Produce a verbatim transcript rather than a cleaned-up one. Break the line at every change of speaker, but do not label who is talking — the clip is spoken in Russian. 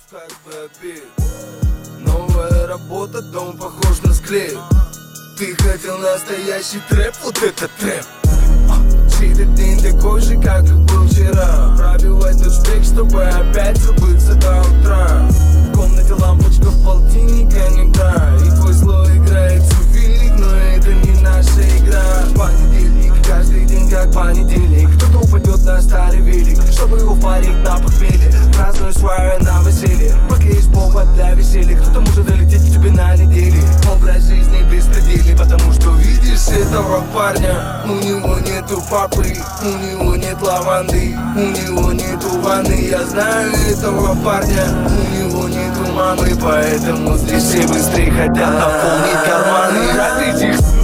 как бы обид. Новая работа, дом похож на склей. Ты хотел настоящий трэп, вот это трэп. Через день такой же, как и был вчера. Пробивать тот шпик, чтобы опять забыться до утра. В комнате лампочка в полтинника не бра. И твой слой играет велик, но это не наша игра. Понедельник, каждый день как понедельник. Кто-то упадет на старый велик, чтобы его впарить на похмелье. Праздную свою на веселье, пока есть повод для веселья. Кто-то может долететь к тебе на неделе. Образ жизни беспредельный, потому что видишь этого парня. У него нету папы, у него нет лаванды, у него нету ванны. Я знаю этого парня, у него нету мамы, поэтому здесь все быстрее хотят наполнить карманы. От этих